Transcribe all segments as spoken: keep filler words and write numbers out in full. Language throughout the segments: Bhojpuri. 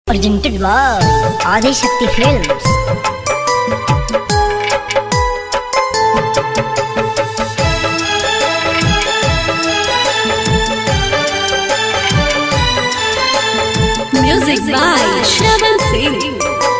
Presented by Adi Shakti Films. Music by Shravan Singh.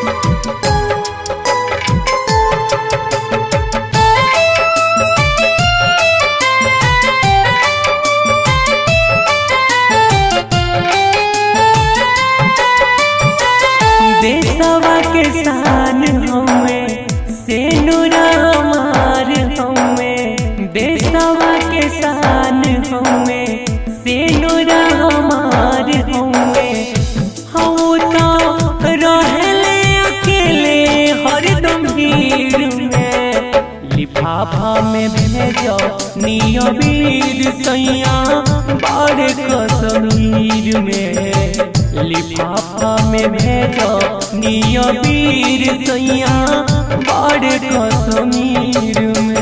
देशवा के शान हमें सेनुरा हमार हमें देशवा के शान हमें सेनुरा हमार हमें हम तो रहले अकेले हरदम भीड़ में लिफाफा में भेजो नियो वीर सैया बाढ़ कश्मीर में लिफाफा में भेजो नियो वीर सैया बाढ़ कश्मीर में।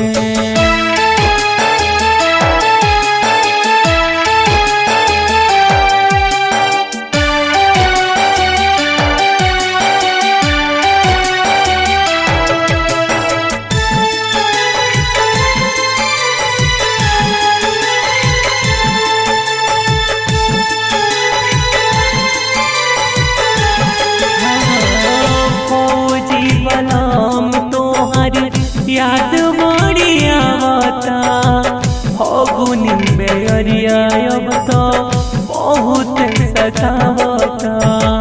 याद बड़ी आवता फगुनी में अरिया अब तो बहुत सतावता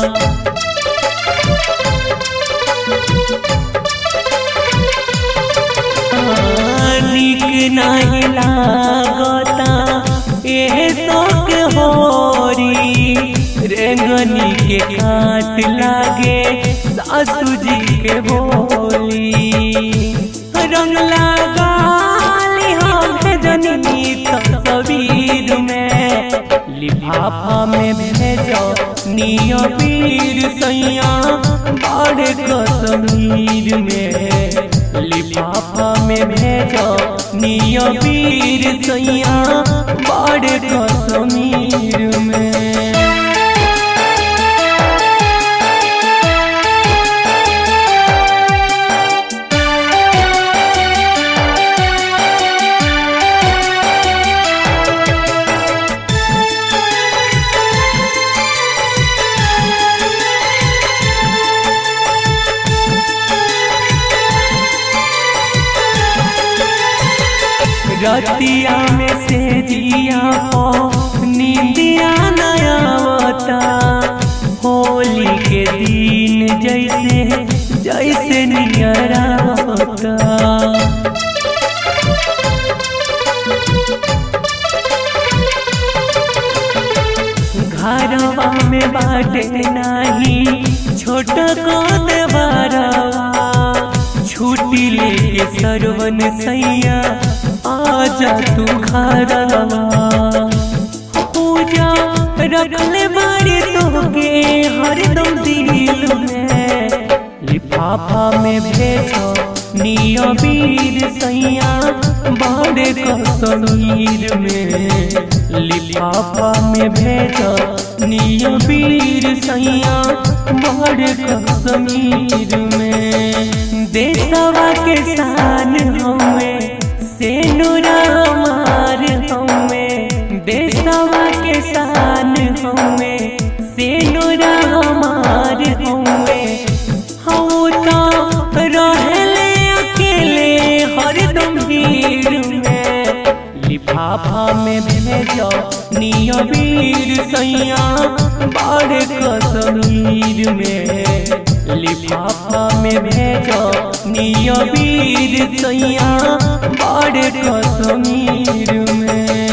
निक नहीं लागता ये शौक होरी रेंगनी के काट लागे सासू जी के बोली रंग लगाली हम जननी तस्वीर में लिफाफा में भेजो नियो वीर सैया बाढ़ कश्मीर में लिफाफा में भेजो नियो वीर सैया बाढ़ कश्मीर में। रतिया में से जिया हो नींदिया नयावता होली के दिन जैसे जैसे नियरावता घरवा में बाटे नहीं छोटा को देवारवा छुट्टी लेके सरवन सैया आजा तू घरवा पूजा रखले बाड़ी तोके हरदम दिल में लिफाफा में भेजो नियो वीर सैया बाढ़ कश्मीर में लिफाफा में भेजो नियो वीर सैया बाढ़ कश्मीर में। देशवा के शान हमें सेनुरा हमार हमें देशवा के शान हमें सेनुरा हमार हमें हम तो रहले अकेले हरदम भीड़ में लिफाफा में भेजो नियो वीर सैया बाढ़ कश्मीर में लिफाफा में भेजो नियो वीर सैया बाढ़ कश्मीर में।